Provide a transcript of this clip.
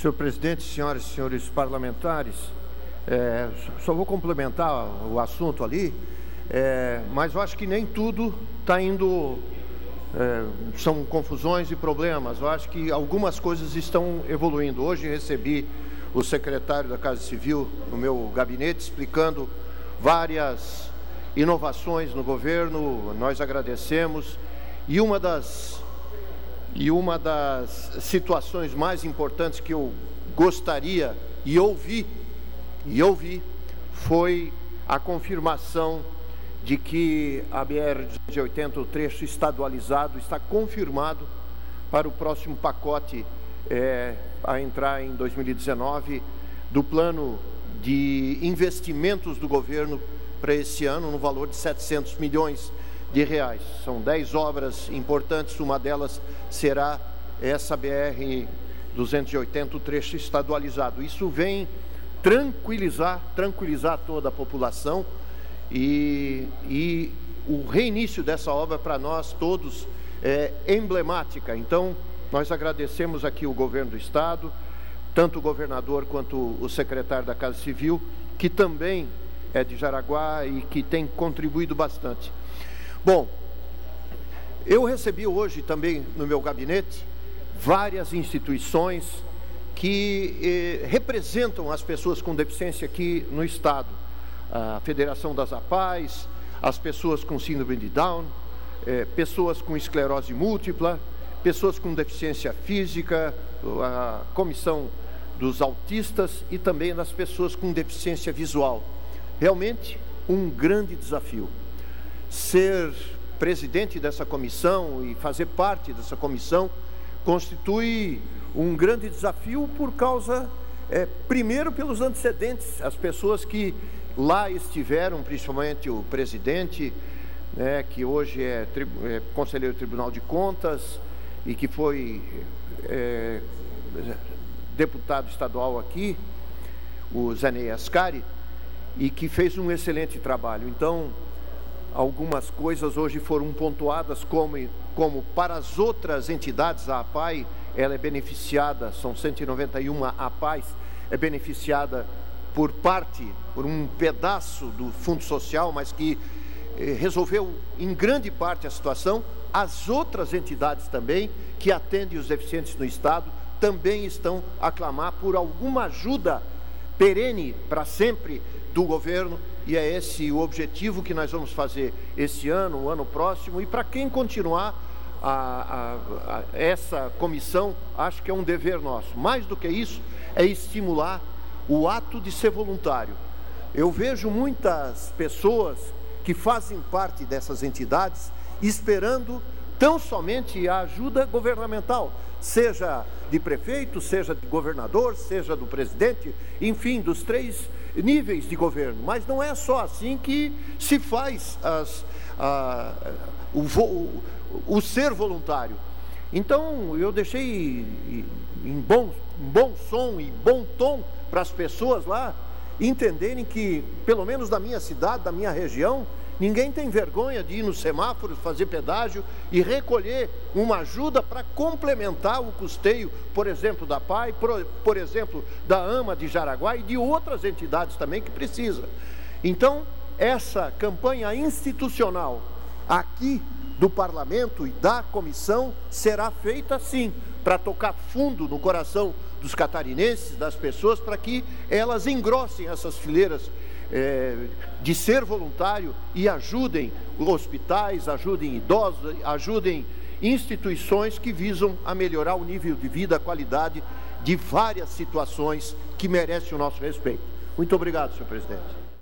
Senhor presidente, senhoras e senhores parlamentares, só vou complementar o assunto ali, mas eu acho que nem tudo está indo, são confusões e problemas. Eu acho que algumas coisas estão evoluindo. Hoje recebi o secretário da Casa Civil no meu gabinete explicando várias inovações no governo, nós agradecemos, e uma das situações mais importantes que eu gostaria e ouvi foi a confirmação de que a BR-280, o trecho estadualizado, está confirmado para o próximo pacote a entrar em 2019 do plano de investimentos do governo para esse ano, no valor de 700 milhões de reais. São 10 obras importantes, uma delas será essa BR-280, o trecho estadualizado. Isso vem tranquilizar toda a população e o reinício dessa obra para nós todos é emblemática. Então, nós agradecemos aqui o governo do Estado, tanto o governador quanto o secretário da Casa Civil, que também é de Jaraguá e que tem contribuído bastante. Bom, eu recebi hoje também no meu gabinete várias instituições que representam as pessoas com deficiência aqui no Estado. A Federação das APAES, as pessoas com síndrome de Down, pessoas com esclerose múltipla, pessoas com deficiência física, a Comissão dos Autistas e também das pessoas com deficiência visual. Realmente um grande desafio. Ser presidente dessa comissão e fazer parte dessa comissão constitui um grande desafio por causa, primeiro, pelos antecedentes, as pessoas que lá estiveram, principalmente o presidente, que hoje é conselheiro do Tribunal de Contas e que foi deputado estadual aqui, o Zenei Ascari, e que fez um excelente trabalho. Então, algumas coisas hoje foram pontuadas como para as outras entidades, a APAE, ela é beneficiada, são 191 APAES, é beneficiada por um pedaço do Fundo Social, mas que resolveu em grande parte a situação. As outras entidades também, que atendem os deficientes no Estado, também estão a clamar por alguma ajuda perene para sempre do governo, e é esse o objetivo que nós vamos fazer esse ano, o ano próximo. E para quem continuar essa comissão, acho que é um dever nosso. Mais do que isso, é estimular o ato de ser voluntário. Eu vejo muitas pessoas que fazem parte dessas entidades esperando tão somente a ajuda governamental, seja de prefeito, seja de governador, seja do presidente, enfim, dos 3 níveis de governo. Mas não é só assim que se faz o ser voluntário. Então, eu deixei em bom som e bom tom para as pessoas lá entenderem que, pelo menos da minha cidade, da minha região, ninguém tem vergonha de ir nos semáforos, fazer pedágio e recolher uma ajuda para complementar o custeio, por exemplo, da PAI, por exemplo, da AMA de Jaraguá e de outras entidades também que precisam. Então, essa campanha institucional aqui do Parlamento e da comissão será feita sim, para tocar fundo no coração dos catarinenses, das pessoas, para que elas engrossem essas fileiras de ser voluntário e ajudem hospitais, ajudem idosos, ajudem instituições que visam a melhorar o nível de vida, a qualidade de várias situações que merecem o nosso respeito. Muito obrigado, senhor presidente.